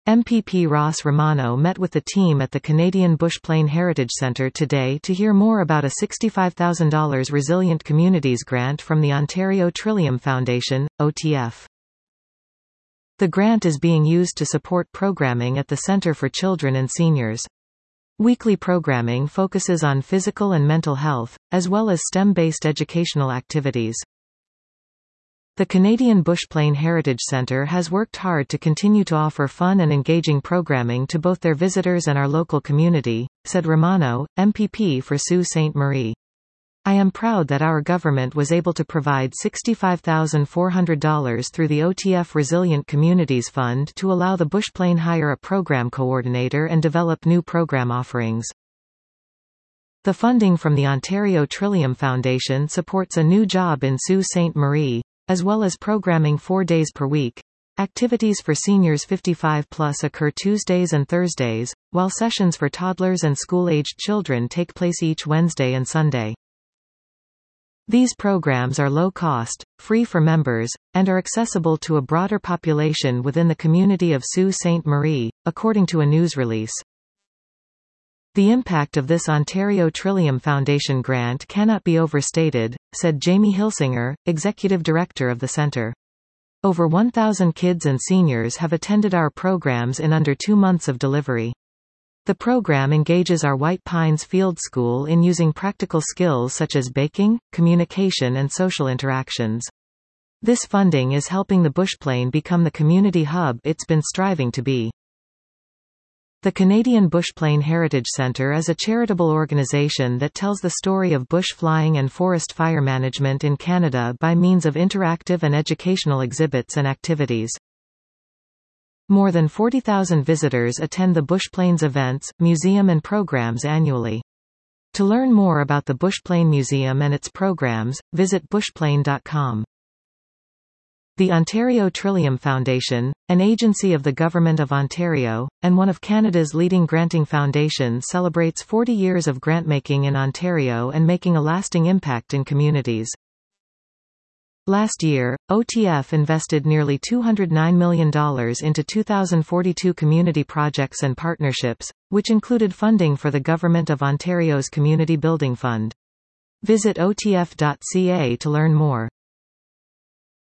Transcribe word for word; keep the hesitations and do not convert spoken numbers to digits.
M P P Ross Romano met with the team at the Canadian Bush Plane Heritage Centre today to hear more about a sixty-five thousand dollars Resilient Communities grant from the Ontario Trillium Foundation, O T F. The grant is being used to support programming at the Centre for Children and Seniors. Weekly programming focuses on physical and mental health, as well as STEM-based educational activities. The Canadian Bush Plane Heritage Centre has worked hard to continue to offer fun and engaging programming to both their visitors and our local community, said Romano, M P P for Sault Ste. Marie. I am proud that our government was able to provide sixty-five thousand four hundred dollars through the O T F Resilient Communities Fund to allow the Bush Plane hire a program coordinator and develop new program offerings. The funding from the Ontario Trillium Foundation supports a new job in Sault Ste. Marie, as well as programming four days per week. Activities for seniors fifty-five plus occur Tuesdays and Thursdays, while sessions for toddlers and school-aged children take place each Wednesday and Sunday. These programs are low-cost, free for members, and are accessible to a broader population within the community of Sault Ste. Marie, according to a news release. The impact of this Ontario Trillium Foundation grant cannot be overstated, said Jamie Hilsinger, Executive Director of the Centre. Over one thousand kids and seniors have attended our programs in under two months of delivery. The program engages our White Pines Field School in using practical skills such as baking, communication and social interactions. This funding is helping the Bush Plane become the community hub it's been striving to be. The Canadian Bush Plane Heritage Centre is a charitable organization that tells the story of bush flying and forest fire management in Canada by means of interactive and educational exhibits and activities. More than forty thousand visitors attend the Bush Planes events, museum and programs annually. To learn more about the Bush Plane Museum and its programs, visit bush plane dot com. The Ontario Trillium Foundation, an agency of the Government of Ontario, and one of Canada's leading granting foundations, celebrates forty years of grantmaking in Ontario and making a lasting impact in communities. Last year, O T F invested nearly two hundred nine million dollars into two thousand forty-two community projects and partnerships, which included funding for the Government of Ontario's Community Building Fund. Visit O T F dot C A to learn more.